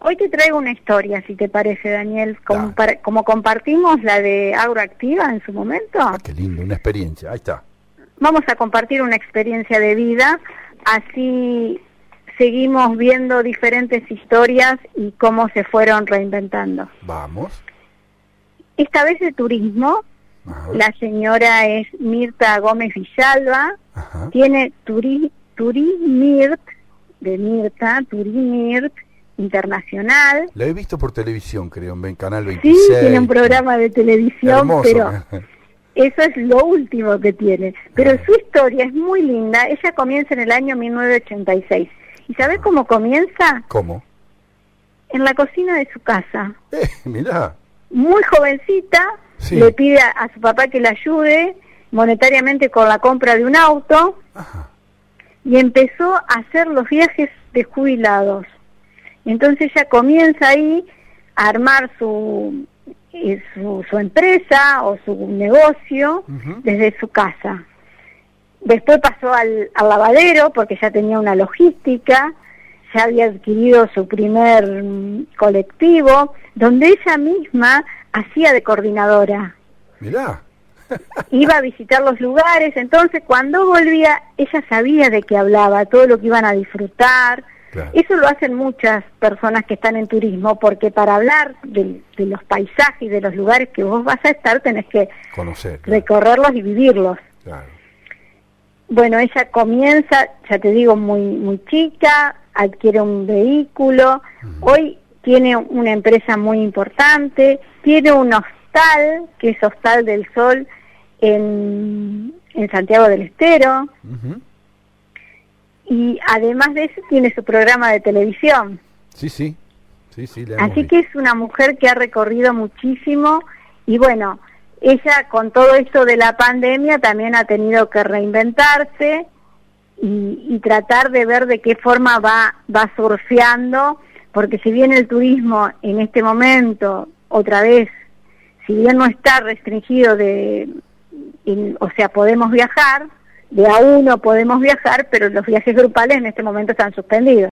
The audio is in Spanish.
Hoy te traigo una historia, si te parece, Daniel, como, Dale. como compartimos la de Agroactiva en su momento. Qué lindo, una experiencia, ahí está. Vamos a compartir una experiencia de vida, así seguimos viendo diferentes historias y cómo se fueron reinventando. Vamos. Esta vez de turismo, Ajá. la señora es Mirta Gómez Villalba, Ajá. tiene Turimirt, de Mirta, Turimirt Internacional. La he visto por televisión, creo, en Canal Sí, 26. tiene un programa de televisión, Hermoso. pero eso es lo último que tiene. Pero su historia es muy linda. Ella comienza en el año 1986. ¿Y sabes cómo comienza? ¿Cómo? En la cocina de su casa. Mirá. Muy jovencita, Sí. le pide a su papá que le ayude monetariamente con la compra de un auto Ajá. y empezó a hacer los viajes de jubilados. Entonces ella comienza ahí a armar su empresa o su negocio Ujú. desde su casa. Después pasó al lavadero porque ya tenía una logística, ya había adquirido su primer colectivo, donde ella misma hacía de coordinadora. Mirá. Iba a visitar los lugares, entonces cuando volvía ella sabía de qué hablaba, todo lo que iban a disfrutar. Claro. Eso lo hacen muchas personas que están en turismo, porque para hablar de los paisajes y de los lugares que vos vas a estar tenés que Conocer. Claro. recorrerlos y vivirlos. Claro. Bueno, ella comienza, ya te digo, muy chica, adquiere un vehículo, hoy tiene una empresa muy importante, tiene un hostal, que es Hostal del Sol, en Santiago del Estero, Ujú. y además de eso tiene su programa de televisión. Sí, sí. Sí, sí, le hemos Así visto. que es una mujer que ha recorrido muchísimo y bueno, ella con todo esto de la pandemia también ha tenido que reinventarse y tratar de ver de qué forma va surfeando, porque si bien el turismo en este momento, otra vez, si bien no está restringido o sea, podemos viajar, de a uno podemos viajar, pero los viajes grupales en este momento están suspendidos.